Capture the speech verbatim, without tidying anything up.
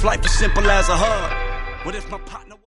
if life is simple as a hug? What if my partner